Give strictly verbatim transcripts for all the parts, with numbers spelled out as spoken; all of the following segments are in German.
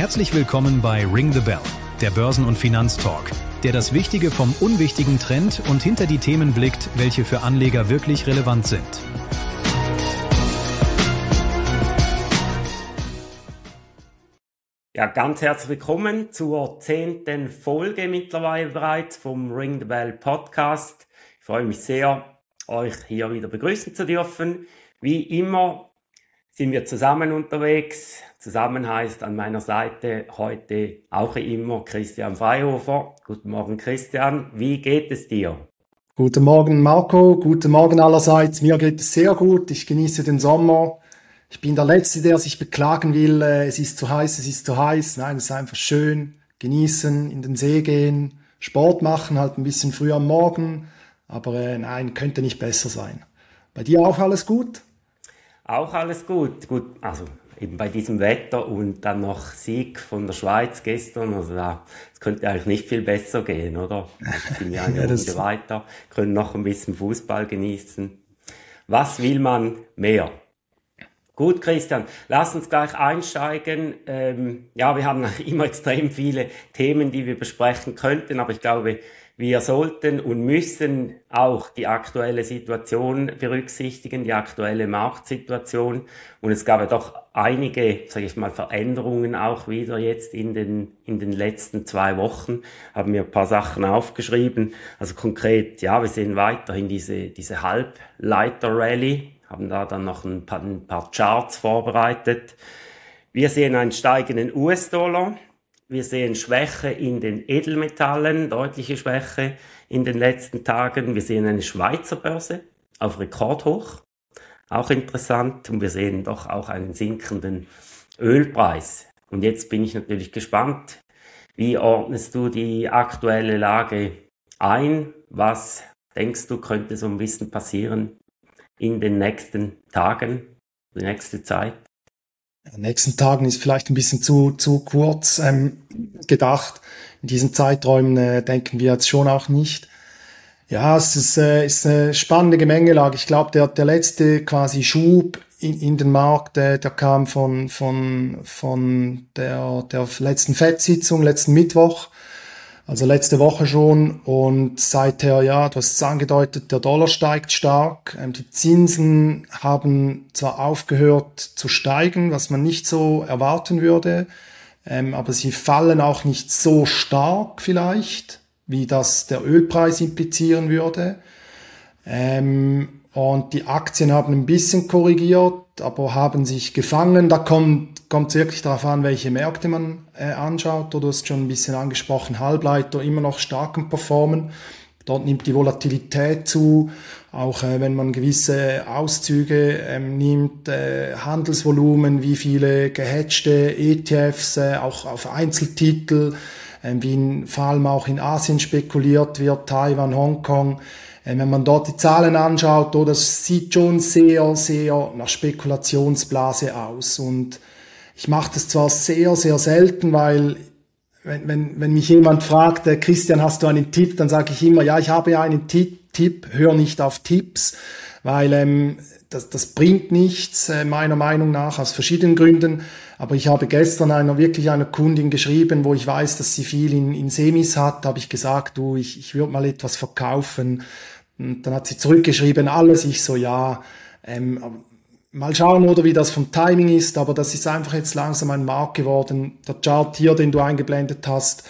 Herzlich willkommen bei Ring the Bell, der Börsen- und Finanztalk, der das Wichtige vom Unwichtigen trennt und hinter die Themen blickt, welche für Anleger wirklich relevant sind. Ja, ganz herzlich willkommen zur zehnten Folge mittlerweile bereits vom Ring the Bell Podcast. Ich freue mich sehr, euch hier wieder begrüßen zu dürfen. Wie immer sind wir zusammen unterwegs. Zusammen heißt an meiner Seite heute auch wie immer Christian Freihofer. Guten Morgen Christian, wie geht es dir? Guten Morgen Marco, guten Morgen allerseits. Mir geht es sehr gut, ich genieße den Sommer. Ich bin der Letzte, der sich beklagen will, äh, es ist zu heiß, es ist zu heiß. Nein, es ist einfach schön, genießen, in den See gehen, Sport machen, halt ein bisschen früh am Morgen. Aber äh, nein, könnte nicht besser sein. Bei dir auch alles gut? Auch alles gut. Gut, also eben bei diesem Wetter und dann noch Sieg von der Schweiz gestern. Also da, es könnte eigentlich nicht viel besser gehen, oder? Ich bin ja eine Ja, das- Runde weiter, können noch ein bisschen Fußball genießen. Was will man mehr? Gut, Christian, lass uns gleich einsteigen. Ähm, ja, wir haben immer extrem viele Themen, die wir besprechen könnten, aber ich glaube, wir sollten und müssen auch die aktuelle Situation berücksichtigen, die aktuelle Marktsituation. Und es gab ja doch einige, sage ich mal, Veränderungen auch wieder jetzt in den, in den letzten zwei Wochen. Haben mir ein paar Sachen aufgeschrieben. Also konkret, ja, wir sehen weiterhin diese, diese Halbleiter-Rallye. Haben da dann noch ein paar, ein paar Charts vorbereitet. Wir sehen einen steigenden U S-Dollar. Wir sehen Schwäche in den Edelmetallen, deutliche Schwäche in den letzten Tagen. Wir sehen eine Schweizer Börse auf Rekordhoch, auch interessant. Und wir sehen doch auch einen sinkenden Ölpreis. Und jetzt bin ich natürlich gespannt, wie ordnest du die aktuelle Lage ein? Was denkst du, könnte so ein bisschen passieren in den nächsten Tagen, die nächste Zeit? In den nächsten Tagen ist vielleicht ein bisschen zu, zu kurz ähm, gedacht. In diesen Zeiträumen äh, denken wir jetzt schon auch nicht. Ja, es ist, äh, ist eine spannende Gemengelage. Ich glaube, der, der letzte quasi Schub in, in den Markt, äh, der kam von, von, von der, der letzten Fed-Sitzung, letzten Mittwoch. Also letzte Woche schon, und seither, ja, du hast es angedeutet, der Dollar steigt stark. Ähm, die Zinsen haben zwar aufgehört zu steigen, was man nicht so erwarten würde, ähm, aber sie fallen auch nicht so stark vielleicht, wie das der Ölpreis implizieren würde. Ähm, und die Aktien haben ein bisschen korrigiert, aber haben sich gefangen. Da kommt kommt es wirklich darauf an, welche Märkte man äh, anschaut. Du hast schon ein bisschen angesprochen, Halbleiter immer noch stark am Performen. Dort nimmt die Volatilität zu, auch äh, wenn man gewisse Auszüge ähm, nimmt, äh, Handelsvolumen, wie viele gehatchte E T Fs, äh, auch auf Einzeltitel, äh, wie in, vor allem auch in Asien spekuliert wird, Taiwan, Hongkong. Äh, wenn man dort die Zahlen anschaut, oh, das sieht schon sehr, sehr nach Spekulationsblase aus. Und ich mache das zwar sehr, sehr selten, weil wenn, wenn, wenn mich jemand fragt, äh, Christian, hast du einen Tipp, dann sage ich immer, ja, ich habe ja einen Tipp, Tipp, hör nicht auf Tipps, weil ähm, das, das bringt nichts, äh, meiner Meinung nach, aus verschiedenen Gründen. Aber ich habe gestern einer, wirklich einer Kundin geschrieben, wo ich weiß, dass sie viel in, in Semis hat, habe ich gesagt, du, ich, ich würde mal etwas verkaufen. Und dann hat sie zurückgeschrieben, alles. Ich so, ja, ähm, mal schauen, oder wie das vom Timing ist, aber das ist einfach jetzt langsam ein Markt geworden. Der Chart hier, den du eingeblendet hast,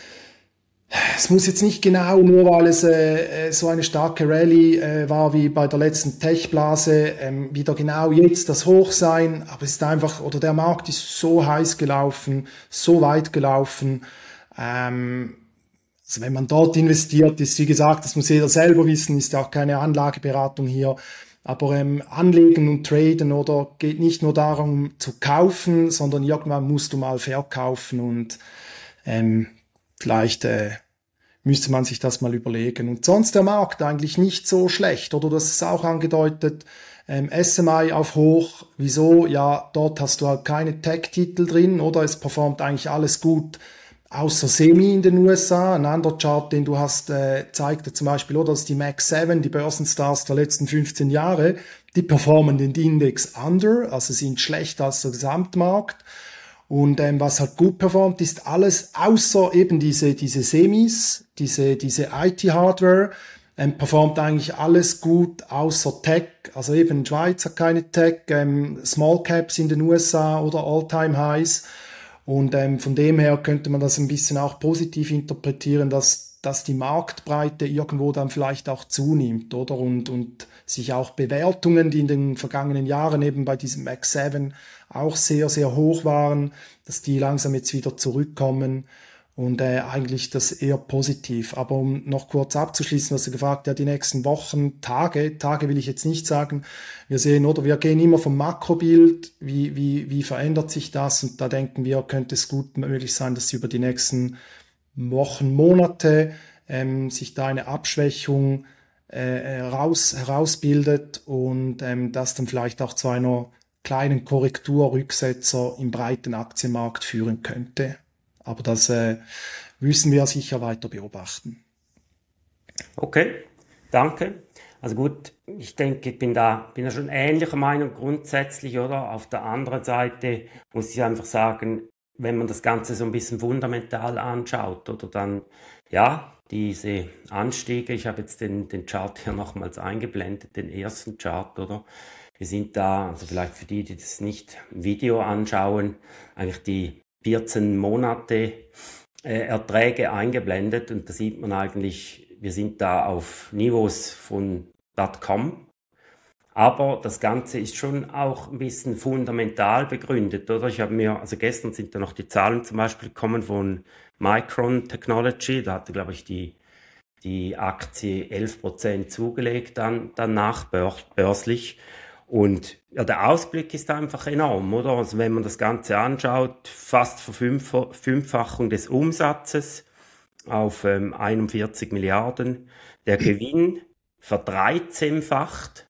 es muss jetzt nicht genau, nur weil es äh, so eine starke Rallye äh, war wie bei der letzten Tech-Blase, ähm, wieder genau jetzt das Hoch sein, aber es ist einfach, oder der Markt ist so heiß gelaufen, so weit gelaufen, ähm, also wenn man dort investiert ist, wie gesagt, das muss jeder selber wissen, ist ja auch keine Anlageberatung hier. Aber ähm, Anlegen und Traden, oder, geht nicht nur darum zu kaufen, sondern irgendwann musst du mal verkaufen, und ähm, vielleicht äh, müsste man sich das mal überlegen. Und sonst der Markt eigentlich nicht so schlecht, oder? Das ist auch angedeutet. Ähm, S M I auf Hoch. Wieso? Ja, dort hast du halt keine Tech-Titel drin, oder? Es performt eigentlich alles gut, außer Semi in den U S A. Ein anderer Chart, den du hast, äh, zeigte zum Beispiel, oder, dass die Mac sieben, die Börsenstars der letzten fünfzehn Jahre, die performen den Index under, also sind schlechter als der Gesamtmarkt. Und ähm, was halt gut performt, ist alles außer eben diese diese Semis, diese diese I T-Hardware, ähm, performt eigentlich alles gut außer Tech. Also eben Schweiz hat keine Tech, ähm, Small Caps in den U S A oder All-Time Highs. Und ähm, von dem her könnte man das ein bisschen auch positiv interpretieren, dass dass die Marktbreite irgendwo dann vielleicht auch zunimmt, oder? Und, und sich auch Bewertungen, die in den vergangenen Jahren eben bei diesem Max sieben auch sehr, sehr hoch waren, dass die langsam jetzt wieder zurückkommen und äh, eigentlich das eher positiv. Aber um noch kurz abzuschließen, was du gefragt hast, ja, die nächsten Wochen, Tage, Tage will ich jetzt nicht sagen, wir sehen, oder wir gehen immer vom Makrobild, wie, wie, wie verändert sich das, und da denken wir, könnte es gut möglich sein, dass sie über die nächsten Wochen, Monate ähm, sich da eine Abschwächung äh, heraus, herausbildet und ähm, das dann vielleicht auch zu einer kleinen Korrektur, Rücksetzer im breiten Aktienmarkt führen könnte. Aber das äh, müssen wir sicher weiter beobachten. Okay, danke. Also gut, ich denke, ich bin da, bin da schon ähnlicher Meinung grundsätzlich, oder? Auf der anderen Seite muss ich einfach sagen, wenn man das Ganze so ein bisschen fundamental anschaut, oder dann, ja, diese Anstiege, ich habe jetzt den, den Chart hier nochmals eingeblendet, den ersten Chart, oder? Wir sind da, also vielleicht für die, die das nicht im Video anschauen, eigentlich die vierzehn Monate äh, Erträge eingeblendet, und da sieht man eigentlich, wir sind da auf Niveaus von .com. Aber das Ganze ist schon auch ein bisschen fundamental begründet, oder? Ich habe mir, also gestern sind da noch die Zahlen zum Beispiel gekommen von Micron Technology, da hatte, glaube ich, die, die Aktie elf Prozent zugelegt dann, danach börslich. Und ja, der Ausblick ist einfach enorm, oder? Also wenn man das Ganze anschaut, fast Verfünffachung des Umsatzes auf ähm, einundvierzig Milliarden, der Gewinn verdreizehnfacht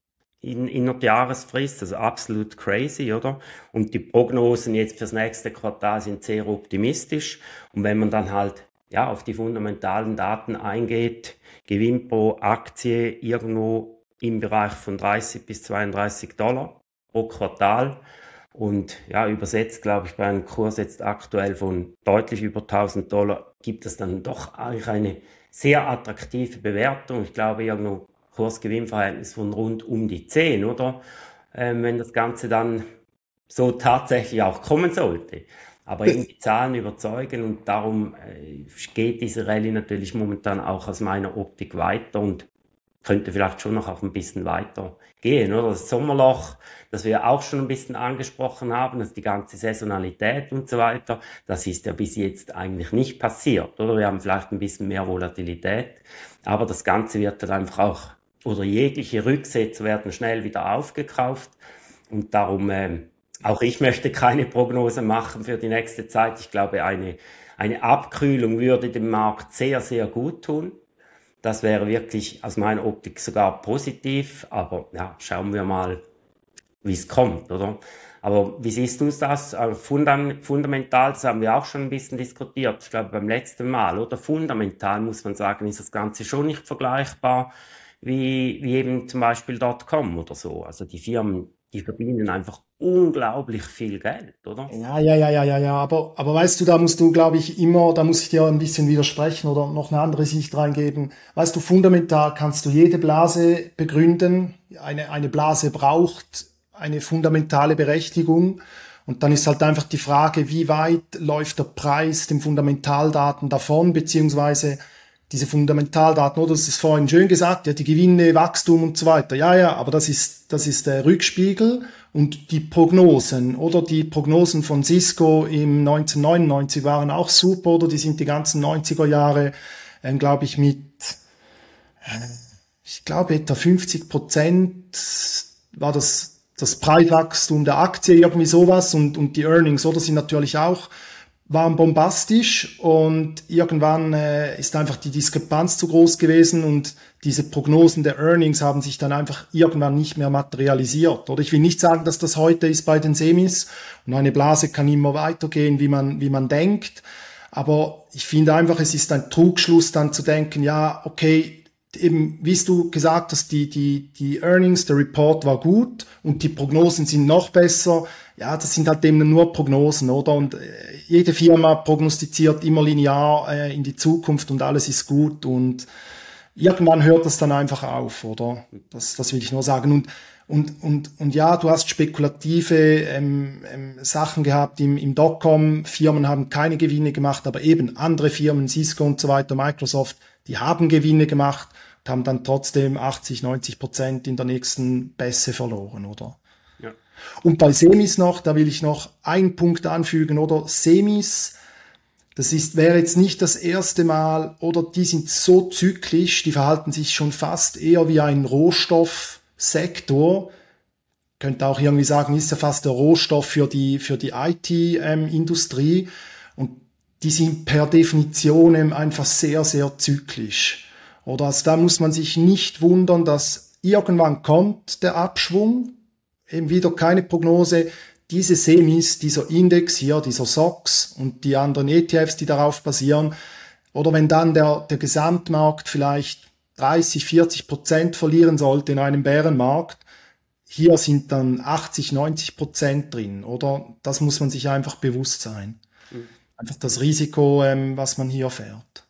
in, in einer Jahresfrist, also absolut crazy, oder? Und die Prognosen jetzt fürs nächste Quartal sind sehr optimistisch. Und wenn man dann halt ja auf die fundamentalen Daten eingeht, Gewinn pro Aktie irgendwo im Bereich von dreißig bis zweiunddreißig Dollar pro Quartal. Und ja, übersetzt, glaube ich, bei einem Kurs jetzt aktuell von deutlich über tausend Dollar gibt es dann doch eigentlich eine sehr attraktive Bewertung. Ich glaube, irgendwo Kurs-Gewinn-Verhältnis von rund um die zehn, oder? Ähm, wenn das Ganze dann so tatsächlich auch kommen sollte. Aber eben die Zahlen überzeugen, und darum äh, geht diese Rallye natürlich momentan auch aus meiner Optik weiter und könnte vielleicht schon noch auch ein bisschen weiter gehen, oder? Das Sommerloch, das wir auch schon ein bisschen angesprochen haben, also die ganze Saisonalität und so weiter, das ist ja bis jetzt eigentlich nicht passiert, oder? Wir haben vielleicht ein bisschen mehr Volatilität, aber das Ganze wird dann einfach auch, oder jegliche Rücksätze werden schnell wieder aufgekauft, und darum, äh, auch ich möchte keine Prognose machen für die nächste Zeit. Ich glaube, eine, eine Abkühlung würde dem Markt sehr, sehr gut tun. Das wäre wirklich aus meiner Optik sogar positiv, aber ja, schauen wir mal, wie es kommt, oder? Aber wie siehst du das? Fundamental, das haben wir auch schon ein bisschen diskutiert, ich glaube beim letzten Mal, oder? Fundamental muss man sagen, ist das Ganze schon nicht vergleichbar wie, wie eben zum Beispiel .com oder so. Also die Firmen, die verdienen einfach unglaublich viel Geld, oder? Ja, ja, ja, ja, ja, ja, aber, aber weißt du, da musst du, glaube ich, immer, da muss ich dir ein bisschen widersprechen oder noch eine andere Sicht reingeben. Weißt du, fundamental kannst du jede Blase begründen. Eine, eine Blase braucht eine fundamentale Berechtigung. Und dann ist halt einfach die Frage, wie weit läuft der Preis den Fundamentaldaten davon, beziehungsweise diese Fundamentaldaten, oder? Das ist vorhin schön gesagt, ja, die Gewinne, Wachstum und so weiter. Ja, ja, aber das ist, das ist der Rückspiegel, und die Prognosen, oder? Die Prognosen von Cisco im neunzehnhundertneunundneunzig waren auch super, oder? Die sind die ganzen neunziger Jahre, ähm, glaube ich, mit, äh, ich glaube, etwa fünfzig Prozent war das, das Preiswachstum der Aktie, irgendwie sowas, und, und die Earnings, oder? Sind natürlich auch, waren bombastisch, und irgendwann äh, ist einfach die Diskrepanz zu groß gewesen, und diese Prognosen der Earnings haben sich dann einfach irgendwann nicht mehr materialisiert. Oder ich will nicht sagen, dass das heute ist bei den Semis, und eine Blase kann immer weitergehen, wie man, wie man denkt, aber ich finde einfach, es ist ein Trugschluss dann zu denken, ja, okay, eben, wie du gesagt hast, die, die, die Earnings, der Report war gut und die Prognosen sind noch besser. ja, das sind halt eben nur Prognosen, oder? Und äh, jede Firma prognostiziert immer linear äh, in die Zukunft und alles ist gut und irgendwann hört das dann einfach auf, oder? Das, das will ich nur sagen. Und Und, und, und ja, du hast spekulative ähm, ähm, Sachen gehabt im, im Dotcom. Firmen haben keine Gewinne gemacht, aber eben andere Firmen, Cisco und so weiter, Microsoft, die haben Gewinne gemacht und haben dann trotzdem achtzig, neunzig Prozent in der nächsten Bässe verloren, oder? Ja. Und bei Semis noch, da will ich noch einen Punkt anfügen, oder? Semis, das ist, wäre jetzt nicht das erste Mal, oder die sind so zyklisch, die verhalten sich schon fast eher wie ein Rohstoff, Sektor, könnte auch irgendwie sagen, ist ja fast der Rohstoff für die, für die I T-Industrie ähm, und die sind per Definition ähm, einfach sehr, sehr zyklisch. Oder also da muss man sich nicht wundern, dass irgendwann kommt der Abschwung, eben wieder keine Prognose, diese Semis, dieser Index hier, dieser S O X und die anderen E T Fs, die darauf basieren, oder wenn dann der, der Gesamtmarkt vielleicht dreißig, vierzig Prozent verlieren sollte in einem Bärenmarkt, hier sind dann achtzig, neunzig Prozent drin, oder? Das muss man sich einfach bewusst sein. Mhm. Einfach das Risiko, ähm, was man hier fährt.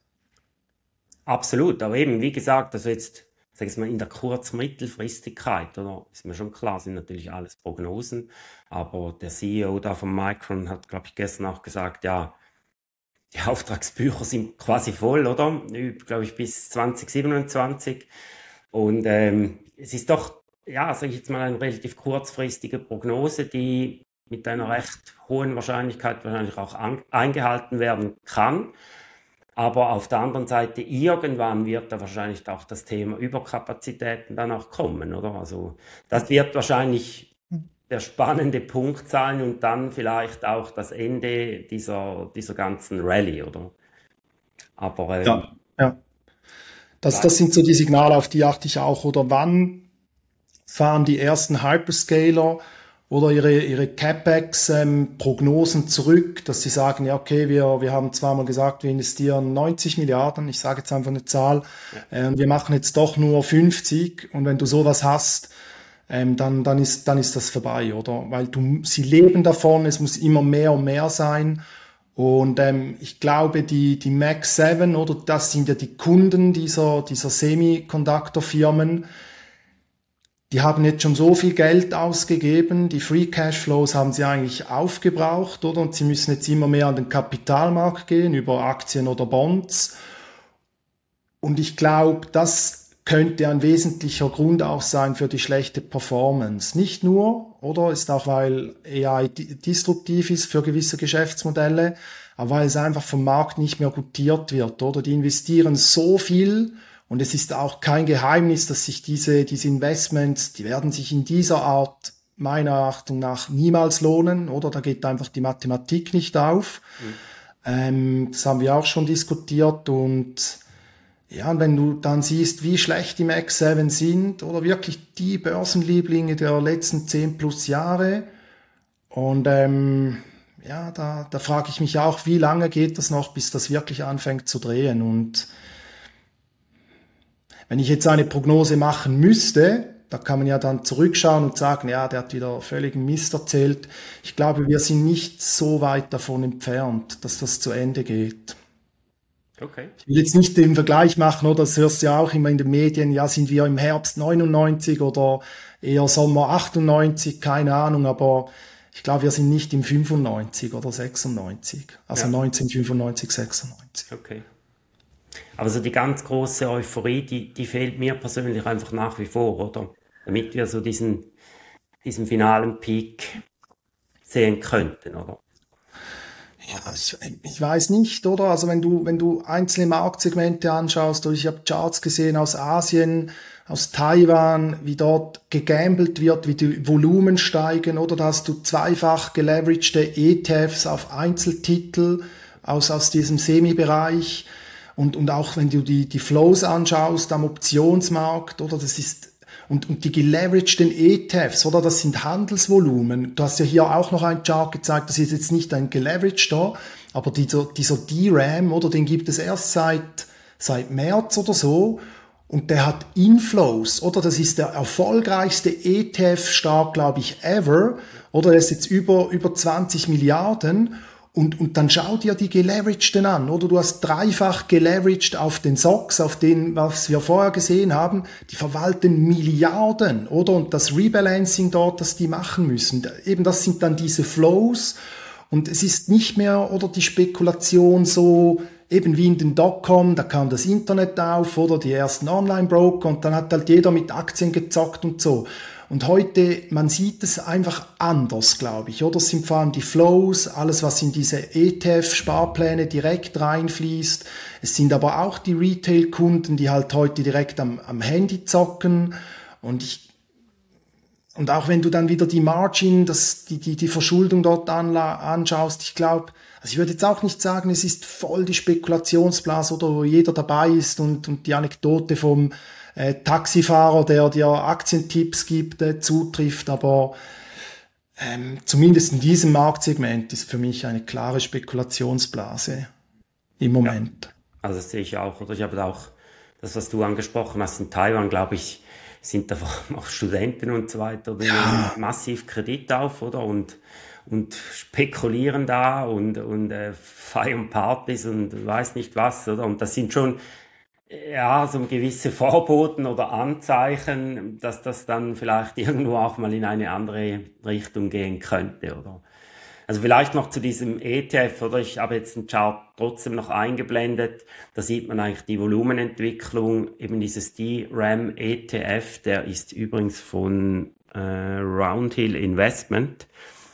Absolut, aber eben, wie gesagt, also jetzt, sag ich mal, in der Kurz-Mittelfristigkeit, oder? Ist mir schon klar, sind natürlich alles Prognosen, aber der C E O da von Micron hat, glaube ich, gestern auch gesagt, ja, die Auftragsbücher sind quasi voll, oder? Glaube ich, bis zwanzig siebenundzwanzig. Und ähm, es ist doch, ja, sage ich jetzt mal, eine relativ kurzfristige Prognose, die mit einer recht hohen Wahrscheinlichkeit wahrscheinlich auch an, eingehalten werden kann. Aber auf der anderen Seite, irgendwann wird da wahrscheinlich auch das Thema Überkapazitäten dann auch kommen, oder? Also das wird wahrscheinlich der spannende Punkt sein und dann vielleicht auch das Ende dieser, dieser ganzen Rallye, oder? Aber ähm, ja, ja. Das, das sind so die Signale, auf die achte ich auch. Oder wann fahren die ersten Hyperscaler oder ihre, ihre CapEx-Prognosen ähm, zurück, dass sie sagen, ja okay, wir, wir haben zwar mal gesagt, wir investieren neunzig Milliarden, ich sage jetzt einfach eine Zahl, ja. äh, wir machen jetzt doch nur fünfzig und wenn du sowas hast, Ähm, dann, dann ist, dann ist das vorbei, oder? Weil du, sie leben davon, es muss immer mehr und mehr sein. Und ähm, ich glaube, die, die Mag sieben, oder das sind ja die Kunden dieser, dieser Semiconductor-Firmen, die haben jetzt schon so viel Geld ausgegeben, die Free Cashflows haben sie eigentlich aufgebraucht, oder? Und sie müssen jetzt immer mehr an den Kapitalmarkt gehen, über Aktien oder Bonds. Und ich glaube, das könnte ein wesentlicher Grund auch sein für die schlechte Performance. Nicht nur, oder ist auch, weil A I disruptiv ist für gewisse Geschäftsmodelle, aber weil es einfach vom Markt nicht mehr gutiert wird, oder? Die investieren so viel und es ist auch kein Geheimnis, dass sich diese, diese Investments, die werden sich in dieser Art meiner Achtung nach niemals lohnen, oder? Da geht einfach die Mathematik nicht auf. Mhm. Ähm, das haben wir auch schon diskutiert und ja, und wenn du dann siehst, wie schlecht die Mag sieben sind, oder wirklich die Börsenlieblinge der letzten zehn plus Jahre, und ähm, ja, da, da frage ich mich auch, wie lange geht das noch, bis das wirklich anfängt zu drehen? Und wenn ich jetzt eine Prognose machen müsste, da kann man ja dann zurückschauen und sagen, ja, der hat wieder völligen Mist erzählt. Ich glaube, wir sind nicht so weit davon entfernt, dass das zu Ende geht. Okay. Ich will jetzt nicht den Vergleich machen, oder? Das hörst du ja auch immer in den Medien, ja, sind wir im Herbst neunundneunzig oder eher Sommer achtundneunzig, keine Ahnung, aber ich glaube, wir sind nicht im fünfundneunzig oder sechsundneunzig, also ja. neunzehnhundertfünfundneunzig, sechsundneunzig. Okay. Aber so die ganz große Euphorie, die, die fehlt mir persönlich einfach nach wie vor, oder? Damit wir so diesen, diesen finalen Peak sehen könnten, oder? Ja, ich, ich weiß nicht, oder? Also wenn du, wenn du einzelne Marktsegmente anschaust, oder ich habe Charts gesehen aus Asien, aus Taiwan, wie dort gegambelt wird, wie die Volumen steigen, oder da hast du zweifach geleveragte E T Fs auf Einzeltitel aus, aus diesem Semi-Bereich. Und, und auch wenn du die, die Flows anschaust am Optionsmarkt, oder das ist, und, und die geleveragten E T Fs, oder das sind Handelsvolumen. Du hast ja hier auch noch einen Chart gezeigt, das ist jetzt nicht ein geleveragter, aber dieser, dieser D RAM, oder den gibt es erst seit, seit März oder so. und der hat Inflows, oder? Das ist der erfolgreichste E T F-Start, glaube ich, ever, oder? Der ist jetzt über, über zwanzig Milliarden. Und, und dann schau dir die Geleverageden an, oder? Du hast dreifach geleveraged auf den S O X, auf den, was wir vorher gesehen haben. Die verwalten Milliarden, oder? Und das Rebalancing dort, das die machen müssen. Eben, das sind dann diese Flows. Und es ist nicht mehr, oder, die Spekulation so, eben wie in den Dotcom, da kam das Internet auf, oder? Die ersten Online-Broker, und dann hat halt jeder mit Aktien gezockt und so. Und heute, man sieht es einfach anders, glaube ich, oder? Es sind vor allem die Flows, alles, was in diese E T F-Sparpläne direkt reinfließt. Es sind aber auch die Retail-Kunden, die halt heute direkt am, am Handy zocken. Und ich, und auch wenn du dann wieder die Margin, das, die, die, die Verschuldung dort anla- anschaust, ich glaube, also ich würde jetzt auch nicht sagen, es ist voll die Spekulationsblase, oder wo jeder dabei ist, und, und die Anekdote vom Äh, Taxifahrer, der dir Aktientipps gibt, äh, zutrifft, aber ähm, zumindest in diesem Marktsegment ist für mich eine klare Spekulationsblase im Moment. Ja, also das sehe ich auch, oder? Ich habe auch das, was du angesprochen hast, in Taiwan, glaube ich, sind da auch Studenten und so weiter, die nehmen massiv Kredit auf, oder? Und, und spekulieren da und, und äh, feiern Partys und weiß nicht was, oder? Und das sind schon ja, so gewisse Vorboten oder Anzeichen, dass das dann vielleicht irgendwo auch mal in eine andere Richtung gehen könnte, oder? Also vielleicht noch zu diesem E T F, oder? Ich habe jetzt den Chart trotzdem noch eingeblendet. Da sieht man eigentlich die Volumenentwicklung, eben dieses D RAM E T F, der ist übrigens von äh, Roundhill Investment.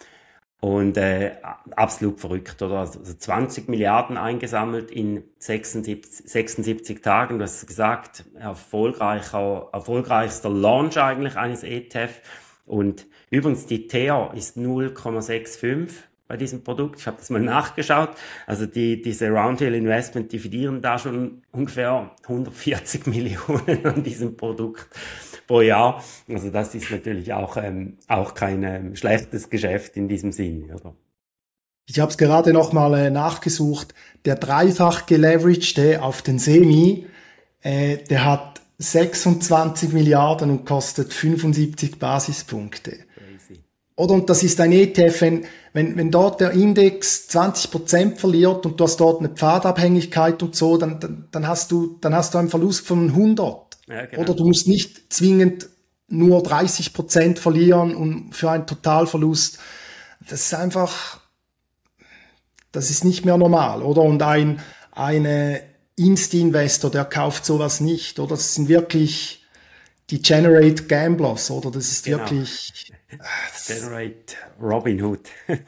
Und äh, absolut verrückt, oder? Also zwanzig Milliarden eingesammelt in sechsundsiebzig, sechsundsiebzig Tagen. Du hast gesagt, erfolgreicher, erfolgreichster Launch eigentlich eines E T F. Und übrigens, die T E R ist null Komma fünfundsechzig bei diesem Produkt. Ich habe das mal nachgeschaut. Also die diese Roundhill Investment, die verdienen da schon ungefähr hundertvierzig Millionen an diesem Produkt pro Jahr. Also das ist natürlich auch ähm, auch kein ähm, schlechtes Geschäft in diesem Sinne, oder? Ich habe es gerade noch mal äh, nachgesucht. Der dreifach geleveragte auf den Semi, äh, der hat sechsundzwanzig Milliarden und kostet fünfundsiebzig Basispunkte. Crazy. Oder, und das ist ein E T F, wenn, wenn, wenn dort der Index zwanzig Prozent verliert und du hast dort eine Pfadabhängigkeit und so, dann, dann, dann hast du, dann hast du einen Verlust von hundert. Ja, genau. Oder du musst nicht zwingend nur dreißig Prozent verlieren und für einen Totalverlust. Das ist einfach, das ist nicht mehr normal, oder? Und ein, eine Inst-Investor, der kauft sowas nicht, oder? Das sind wirklich die Generate Gamblers, oder? Das ist Genau. wirklich, Generate Robinhood.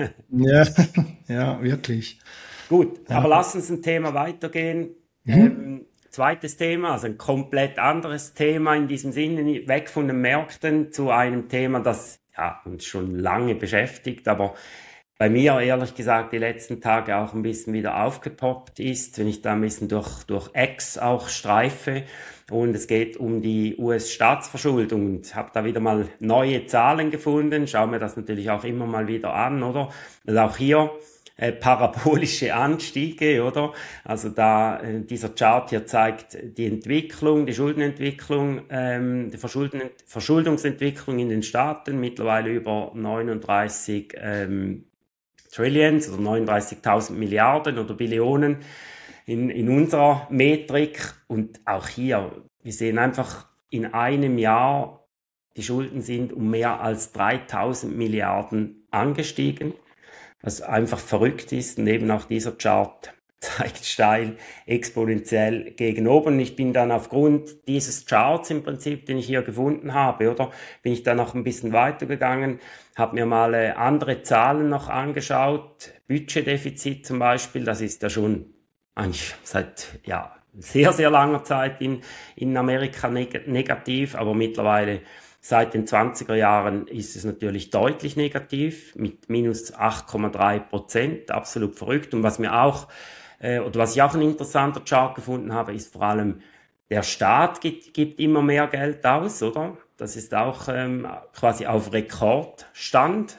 ja, ja, wirklich. Gut, Ja. aber lass uns ein Thema weitergehen. Mhm. Ähm, zweites Thema, also ein komplett anderes Thema in diesem Sinne, weg von den Märkten zu einem Thema, das ja, uns schon lange beschäftigt, aber bei mir ehrlich gesagt die letzten Tage auch ein bisschen wieder aufgepoppt ist, wenn ich da ein bisschen durch, durch X auch streife. Und es geht um die U S-Staatsverschuldung und habe da wieder mal neue Zahlen gefunden, schaue mir das natürlich auch immer mal wieder an, oder? Also auch hier äh, parabolische Anstiege, oder? Also da äh, dieser Chart hier zeigt die Entwicklung, die Schuldenentwicklung, ähm, die Verschulden, Verschuldungsentwicklung in den Staaten, mittlerweile über neununddreißig ähm, Trillions oder neununddreißigtausend Milliarden oder Billionen in, in unserer Metrik. Und auch hier, wir sehen einfach in einem Jahr, die Schulden sind um mehr als dreitausend Milliarden angestiegen, was einfach verrückt ist. Und eben auch dieser Chart zeigt steil, exponentiell gegen oben. Ich bin dann aufgrund dieses Charts im Prinzip, den ich hier gefunden habe, oder, bin ich dann noch ein bisschen weitergegangen, habe mir mal äh, andere Zahlen noch angeschaut. Budgetdefizit zum Beispiel, das ist ja schon eigentlich seit ja sehr, sehr langer Zeit in, in Amerika neg- negativ, aber mittlerweile seit den zwanziger Jahren ist es natürlich deutlich negativ, mit minus acht Komma drei Prozent, absolut verrückt. Und was mir auch, äh, oder was ich auch ein interessanter Chart gefunden habe, ist vor allem, der Staat gibt, gibt immer mehr Geld aus, oder? Das ist auch ähm, quasi auf Rekordstand.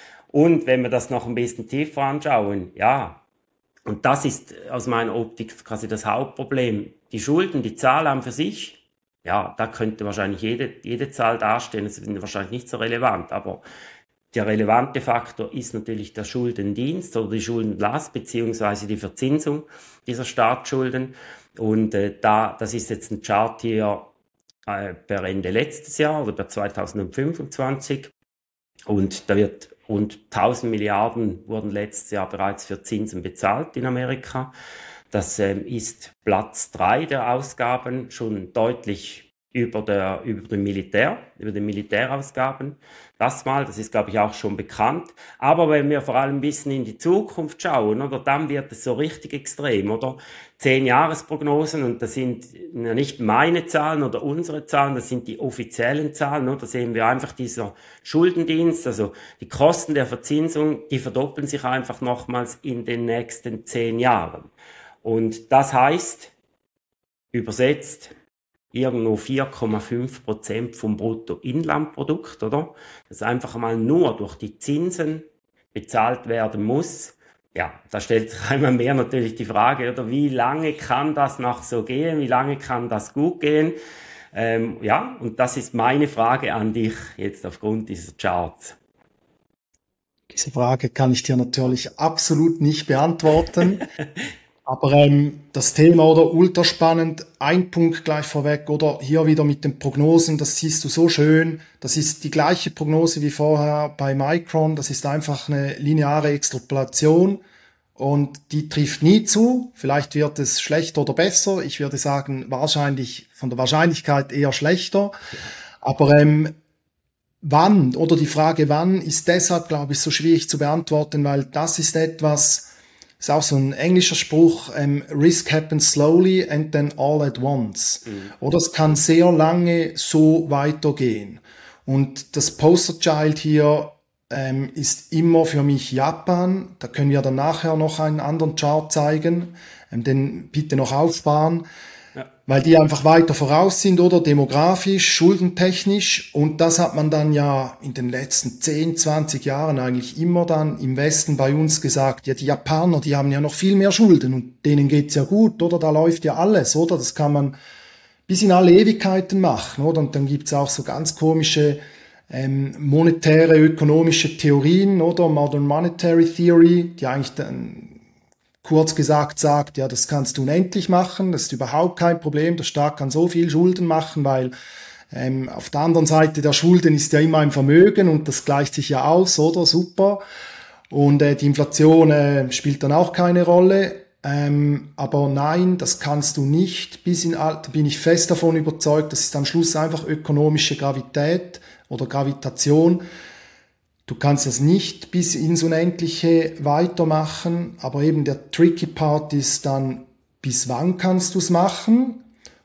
Und wenn wir das noch ein bisschen tiefer anschauen, ja, und das ist aus meiner Optik quasi das Hauptproblem. Die Schulden, die Zahl an für sich, ja, da könnte wahrscheinlich jede, jede Zahl dastehen, das ist wahrscheinlich nicht so relevant, aber der relevante Faktor ist natürlich der Schuldendienst oder die Schuldenlast beziehungsweise die Verzinsung dieser Staatsschulden. Und äh, da, das ist jetzt ein Chart hier äh, per Ende letztes Jahr oder per zweitausendfünfundzwanzig. Und da wird rund tausend Milliarden wurden letztes Jahr bereits für Zinsen bezahlt in Amerika. Das ähm, ist Platz drei der Ausgaben, schon deutlich über der, über dem Militär, über den Militärausgaben. Das mal, das ist, glaube ich, auch schon bekannt. Aber wenn wir vor allem ein bisschen in die Zukunft schauen, oder, dann wird es so richtig extrem, oder? Zehn-Jahres-Prognosen, und das sind ja nicht meine Zahlen oder unsere Zahlen, das sind die offiziellen Zahlen, oder? Da sehen wir einfach dieser Schuldendienst, also die Kosten der Verzinsung, die verdoppeln sich einfach nochmals in den nächsten zehn Jahren. Und das heißt, übersetzt, irgendwo vier Komma fünf Prozent vom Bruttoinlandprodukt, oder? Das einfach mal nur durch die Zinsen bezahlt werden muss. Ja, da stellt sich einmal mehr natürlich die Frage, oder? Wie lange kann das noch so gehen? Wie lange kann das gut gehen? Ähm, ja, und das ist meine Frage an dich jetzt aufgrund dieser Charts. Diese Frage kann ich dir natürlich absolut nicht beantworten. Aber ähm, das Thema, oder, ultra spannend, ein Punkt gleich vorweg, oder, hier wieder mit den Prognosen, das siehst du so schön, das ist die gleiche Prognose wie vorher bei Micron, das ist einfach eine lineare Extrapolation und die trifft nie zu, vielleicht wird es schlechter oder besser, ich würde sagen, wahrscheinlich, von der Wahrscheinlichkeit eher schlechter, aber ähm, wann, oder die Frage wann, ist deshalb, glaube ich, so schwierig zu beantworten, weil das ist etwas, ist auch so ein englischer Spruch, ähm, Risk happens slowly and then all at once. Mhm. Oder es kann sehr lange so weitergehen. Und das Posterchild hier ähm, ist immer für mich Japan. Da können wir dann nachher noch einen anderen Chart zeigen, ähm, den bitte noch aufsparen. Ja. Weil die einfach weiter voraus sind, oder demografisch, schuldentechnisch, und das hat man dann ja in den letzten zehn, zwanzig Jahren eigentlich immer dann im Westen bei uns gesagt, ja, die Japaner, die haben ja noch viel mehr Schulden und denen geht's ja gut, oder, da läuft ja alles, oder, das kann man bis in alle Ewigkeiten machen, oder, und dann gibt's auch so ganz komische ähm, monetäre, ökonomische Theorien, oder, Modern Monetary Theory, die eigentlich dann kurz gesagt sagt, ja, das kannst du unendlich machen, das ist überhaupt kein Problem, der Staat kann so viel Schulden machen, weil ähm, auf der anderen Seite der Schulden ist ja immer ein Vermögen und das gleicht sich ja aus, oder? Super. Und äh, die Inflation äh, spielt dann auch keine Rolle. Ähm, aber nein, das kannst du nicht. Bis in da bin ich fest davon überzeugt, das ist am Schluss einfach ökonomische Gravität oder Gravitation. Du kannst das nicht bis ins Unendliche weitermachen, aber eben der tricky Part ist dann, bis wann kannst du es machen?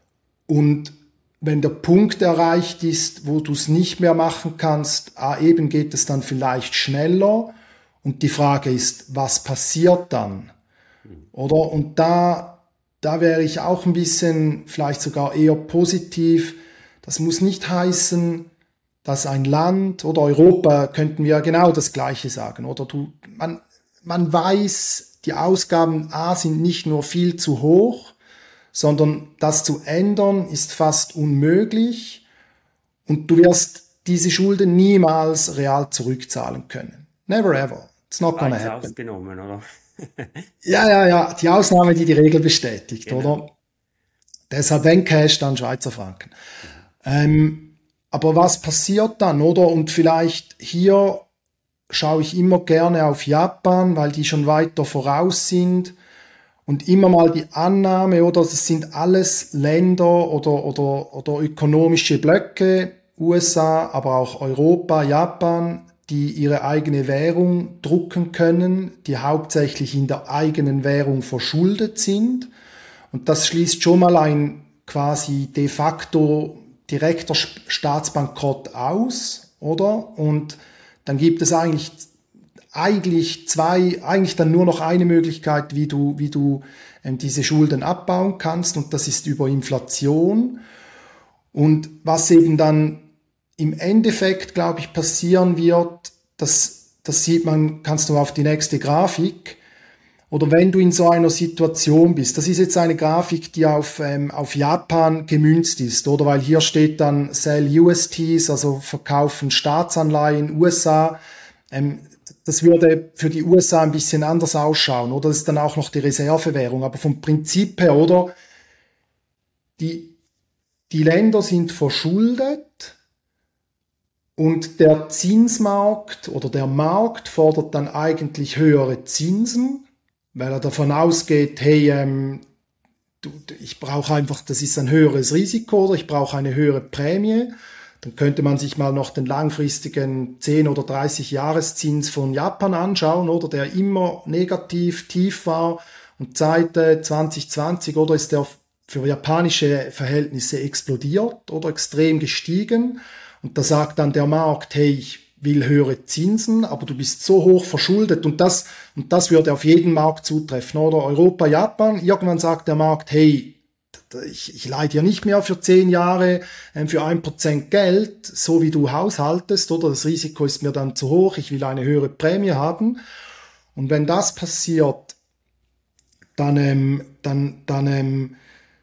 Und wenn der Punkt erreicht ist, wo du es nicht mehr machen kannst, ah, eben geht es dann vielleicht schneller. Und die Frage ist, was passiert dann? Oder? Und da, da wäre ich auch ein bisschen, vielleicht sogar eher positiv. Das muss nicht heißen, dass ein Land oder Europa, könnten wir genau das Gleiche sagen, oder du, man, man weiß, die Ausgaben A sind nicht nur viel zu hoch, sondern das zu ändern ist fast unmöglich und du wirst diese Schulden niemals real zurückzahlen können. Never ever. It's not gonna happen. Ausgenommen, oder? ja, ja, ja, die Ausnahme, die die Regel bestätigt, genau. Oder? Deshalb wenn Cash, dann Schweizer Franken. Ähm, Aber was passiert dann, oder? Und vielleicht hier schaue ich immer gerne auf Japan, weil die schon weiter voraus sind. Und immer mal die Annahme, oder? Das sind alles Länder oder, oder, oder ökonomische Blöcke, U S A, aber auch Europa, Japan, die ihre eigene Währung drucken können, die hauptsächlich in der eigenen Währung verschuldet sind. Und das schließt schon mal ein quasi de facto direkter Staatsbankrott aus, oder? Und dann gibt es eigentlich, eigentlich zwei, eigentlich dann nur noch eine Möglichkeit, wie du, wie du ähm, diese Schulden abbauen kannst, und das ist über Inflation. Und was eben dann im Endeffekt, glaube ich, passieren wird, das, das sieht man, kannst du auf die nächste Grafik, oder wenn du in so einer Situation bist, das ist jetzt eine Grafik, die auf, ähm, auf Japan gemünzt ist, oder? Weil hier steht dann Sell U S Ts, also verkaufen Staatsanleihen U S A. Ähm, das würde für die U S A ein bisschen anders ausschauen, oder? Das ist dann auch noch die Reservewährung. Aber vom Prinzip her, oder? Die, die Länder sind verschuldet und der Zinsmarkt oder der Markt fordert dann eigentlich höhere Zinsen, weil er davon ausgeht, hey, ähm, du, ich brauche einfach, das ist ein höheres Risiko oder ich brauche eine höhere Prämie. Dann könnte man sich mal noch den langfristigen zehn- oder dreißig Jahreszins von Japan anschauen, oder der immer negativ tief war und seit äh, zwanzig zwanzig oder ist der für japanische Verhältnisse explodiert oder extrem gestiegen. Und da sagt dann der Markt, hey, ich will höhere Zinsen, aber du bist so hoch verschuldet und das, und das würde auf jeden Markt zutreffen, oder? Europa, Japan, irgendwann sagt der Markt, hey, ich, ich leih dir nicht mehr für zehn Jahre äh, für ein Prozent Geld, so wie du haushaltest, oder? Das Risiko ist mir dann zu hoch, ich will eine höhere Prämie haben. Und wenn das passiert, dann, ähm, dann, dann, ähm,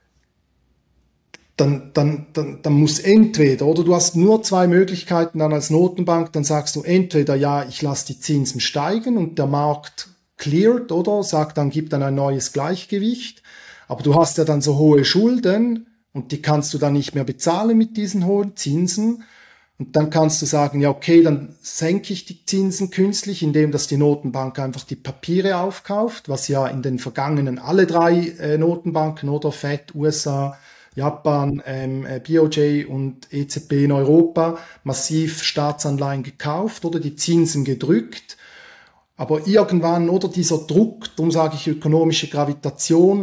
Dann, dann, dann, dann muss entweder, oder du hast nur zwei Möglichkeiten dann als Notenbank, dann sagst du entweder, ja, ich lasse die Zinsen steigen und der Markt cleared, oder sagt dann, gibt dann ein neues Gleichgewicht, aber du hast ja dann so hohe Schulden und die kannst du dann nicht mehr bezahlen mit diesen hohen Zinsen und dann kannst du sagen, ja, okay, dann senke ich die Zinsen künstlich, indem dass die Notenbank einfach die Papiere aufkauft, was ja in den vergangenen alle drei äh, Notenbanken, oder Fed, U S A, Japan, ähm, B O J und E Z B in Europa massiv Staatsanleihen gekauft oder die Zinsen gedrückt. Aber irgendwann, oder dieser Druck, darum sage ich ökonomische Gravitation,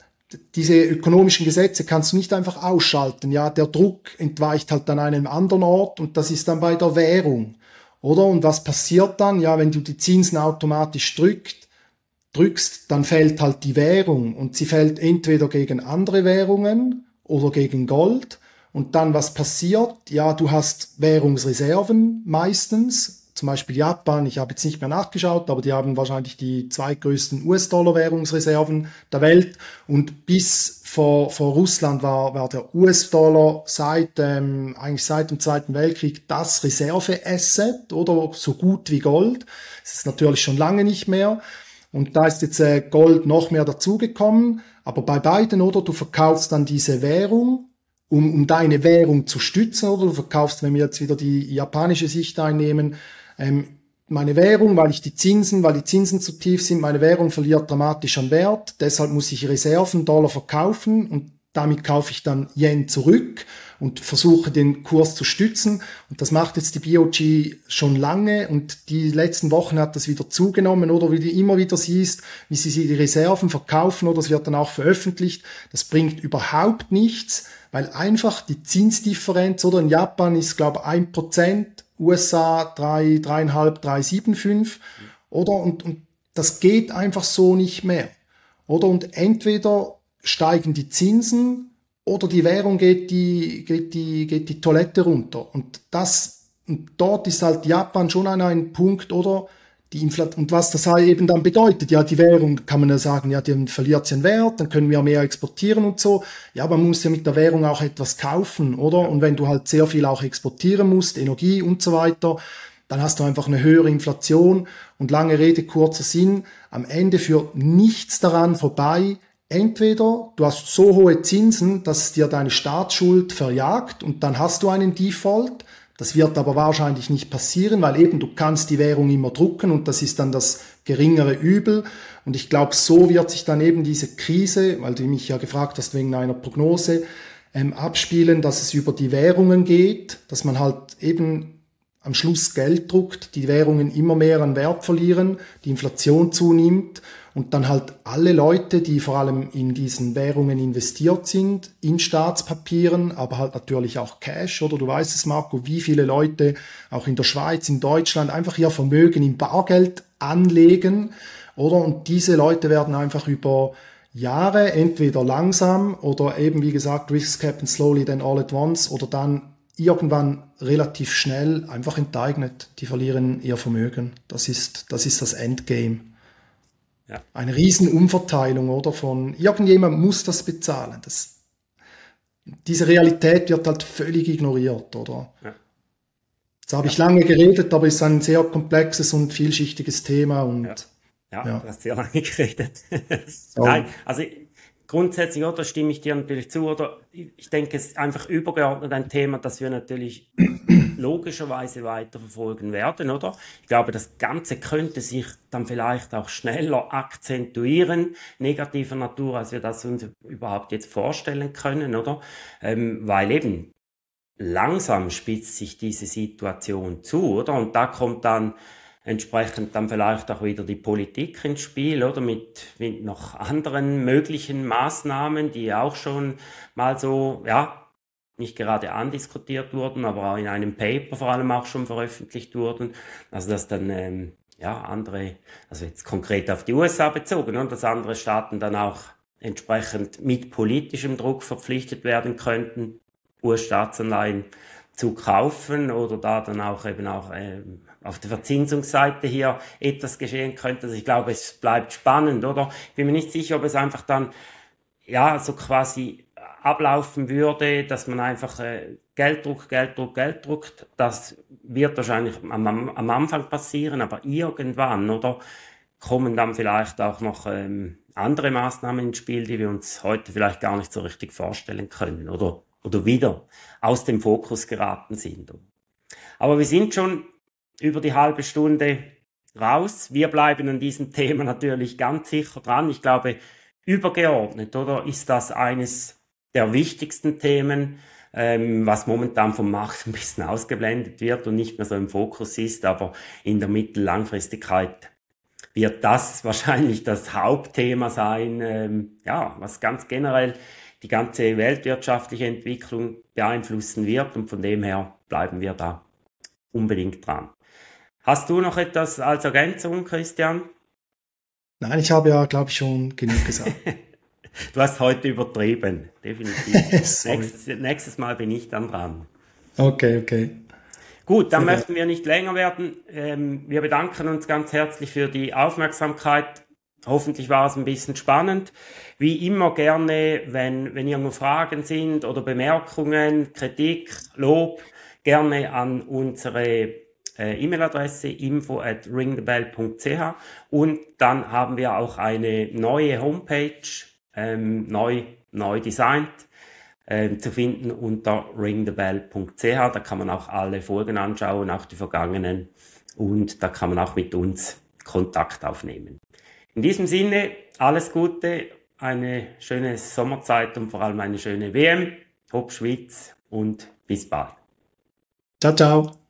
diese ökonomischen Gesetze kannst du nicht einfach ausschalten. Ja, der Druck entweicht halt an einem anderen Ort und das ist dann bei der Währung, oder? Und was passiert dann? Ja, wenn du die Zinsen automatisch drückst, drückst, dann fällt halt die Währung und sie fällt entweder gegen andere Währungen oder gegen Gold. Und dann, was passiert? Ja, du hast Währungsreserven meistens. Zum Beispiel Japan, ich habe jetzt nicht mehr nachgeschaut, aber die haben wahrscheinlich die zweitgrößten U S-Dollar-Währungsreserven der Welt. Und bis vor, vor Russland war, war der U S-Dollar seit, ähm, eigentlich seit dem Zweiten Weltkrieg das Reserve-Asset, oder so gut wie Gold. Das ist natürlich schon lange nicht mehr. Und da ist jetzt äh, Gold noch mehr dazugekommen. Aber bei beiden, oder, du verkaufst dann diese Währung, um, um deine Währung zu stützen, oder du verkaufst, wenn wir jetzt wieder die japanische Sicht einnehmen, ähm, meine Währung, weil ich die Zinsen, weil die Zinsen zu tief sind, meine Währung verliert dramatisch an Wert, deshalb muss ich Reserven Dollar verkaufen und damit kaufe ich dann Yen zurück und versuche den Kurs zu stützen. Und das macht jetzt die B O G schon lange und die letzten Wochen hat das wieder zugenommen, oder wie du immer wieder siehst, wie sie die Reserven verkaufen, oder es wird dann auch veröffentlicht. Das bringt überhaupt nichts, weil einfach die Zinsdifferenz, oder in Japan ist, glaube ich, ein Prozent, U S A drei, dreieinhalb, drei Komma fünfundsiebzig, oder? Und, und das geht einfach so nicht mehr, oder? Und entweder steigen die Zinsen oder die Währung geht die, geht die, geht die Toilette runter. Und das, und dort ist halt Japan schon an einem Punkt, oder? Die Inflation, und was das halt eben dann bedeutet, ja, die Währung, kann man ja sagen, ja, die verliert ihren Wert, dann können wir mehr exportieren und so. Ja, aber man muss ja mit der Währung auch etwas kaufen, oder? Und wenn du halt sehr viel auch exportieren musst, Energie und so weiter, dann hast du einfach eine höhere Inflation und lange Rede, kurzer Sinn. Am Ende führt nichts daran vorbei. Entweder du hast so hohe Zinsen, dass es dir deine Staatsschuld verjagt und dann hast du einen Default. Das wird aber wahrscheinlich nicht passieren, weil eben du kannst die Währung immer drucken und das ist dann das geringere Übel. Und ich glaube, so wird sich dann eben diese Krise, weil du mich ja gefragt hast wegen einer Prognose, ähm, abspielen, dass es über die Währungen geht, dass man halt eben am Schluss Geld druckt, die Währungen immer mehr an Wert verlieren, die Inflation zunimmt und dann halt alle Leute, die vor allem in diesen Währungen investiert sind, in Staatspapieren, aber halt natürlich auch Cash, oder du weißt es, Marco, wie viele Leute auch in der Schweiz, in Deutschland einfach ihr Vermögen in Bargeld anlegen, oder? Und diese Leute werden einfach über Jahre entweder langsam oder eben, wie gesagt, Risks happen slowly then all at once oder dann irgendwann relativ schnell einfach enteignet. Die verlieren ihr Vermögen. Das ist, das ist das Endgame. ja. Eine riesen Umverteilung, oder? Von irgendjemand muss das bezahlen. Das, diese Realität wird halt völlig ignoriert, oder? Ja. Jetzt habe ja. ich lange geredet, aber es ist ein sehr komplexes und vielschichtiges Thema und ja. Ja, ja, du hast sehr lange geredet. So. Nein, also grundsätzlich, oder, stimme ich dir natürlich zu, oder ich denke, es ist einfach übergeordnet ein Thema, das wir natürlich logischerweise weiterverfolgen werden, oder? Ich glaube, das Ganze könnte sich dann vielleicht auch schneller akzentuieren, negativer Natur, als wir das uns überhaupt jetzt vorstellen können, oder? Ähm, weil eben langsam spitzt sich diese Situation zu, oder? Und da kommt dann entsprechend dann vielleicht auch wieder die Politik ins Spiel, oder? Mit, mit noch anderen möglichen Maßnahmen, die auch schon mal so, ja, nicht gerade andiskutiert wurden, aber auch in einem Paper vor allem auch schon veröffentlicht wurden. Also, dass dann, ähm, ja, andere, also jetzt konkret auf die U S A bezogen, und dass andere Staaten dann auch entsprechend mit politischem Druck verpflichtet werden könnten, U S-Staatsanleihen zu kaufen oder da dann auch eben auch ähm, auf der Verzinsungsseite hier etwas geschehen könnte. Also ich glaube, es bleibt spannend, oder? Ich bin mir nicht sicher, ob es einfach dann, ja, so quasi ablaufen würde, dass man einfach äh, Geld druckt, Geld druckt, Geld druckt. Das wird wahrscheinlich am, am Anfang passieren, aber irgendwann, oder, kommen dann vielleicht auch noch ähm, andere Maßnahmen ins Spiel, die wir uns heute vielleicht gar nicht so richtig vorstellen können, oder, oder wieder aus dem Fokus geraten sind. Aber wir sind schon über die halbe Stunde raus. Wir bleiben an diesem Thema natürlich ganz sicher dran. Ich glaube, übergeordnet, oder, ist das eines der wichtigsten Themen, ähm, was momentan vom Markt ein bisschen ausgeblendet wird und nicht mehr so im Fokus ist, aber in der Mittel-Langfristigkeit wird das wahrscheinlich das Hauptthema sein, ähm, ja, was ganz generell die ganze weltwirtschaftliche Entwicklung beeinflussen wird, und von dem her bleiben wir da unbedingt dran. Hast du noch etwas als Ergänzung, Christian? Nein, ich habe ja, glaube ich, schon genug gesagt. Du hast heute übertrieben, definitiv. nächstes, nächstes Mal bin ich dann dran. Okay, okay. Gut, dann Sehr möchten wir nicht länger werden. Ähm, wir bedanken uns ganz herzlich für die Aufmerksamkeit. Hoffentlich war es ein bisschen spannend. Wie immer gerne, wenn, wenn irgendwo Fragen sind oder Bemerkungen, Kritik, Lob, gerne an unsere äh, E-Mail-Adresse info at ringthebell punkt c h, und dann haben wir auch eine neue Homepage, ähm, neu, neu designt, ähm, zu finden unter ringthebell punkt c h. Da kann man auch alle Folgen anschauen, auch die vergangenen, und da kann man auch mit uns Kontakt aufnehmen. In diesem Sinne, alles Gute, eine schöne Sommerzeit und vor allem eine schöne W M, Hopp Schweiz, und bis bald. Ciao, ciao.